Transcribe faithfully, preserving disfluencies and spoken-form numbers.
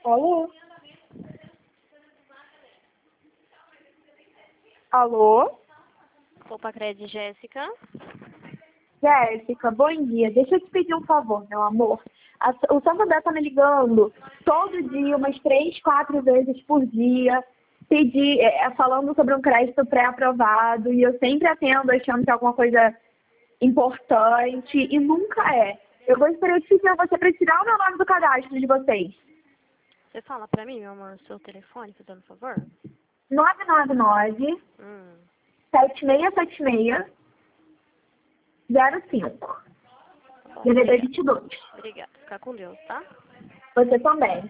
Alô? Alô? Opa, Cred, Jéssica. Jéssica, bom dia. Deixa eu te pedir um favor, meu amor. A, o Santander tá me ligando todo dia, umas três, quatro vezes por dia, pedir, é, falando sobre um crédito pré-aprovado, e eu sempre atendo achando que é alguma coisa importante, e nunca é. Eu gostaria de pedir a você para tirar o meu nome do cadastro de vocês. Você fala pra mim, meu amor, o seu telefone, fazendo favor? nove nove nove, Hum. sete seis sete seis, zero cinco. Tá bom, D D D obrigada. vinte e dois. Obrigada. Fica com Deus, tá? Você também.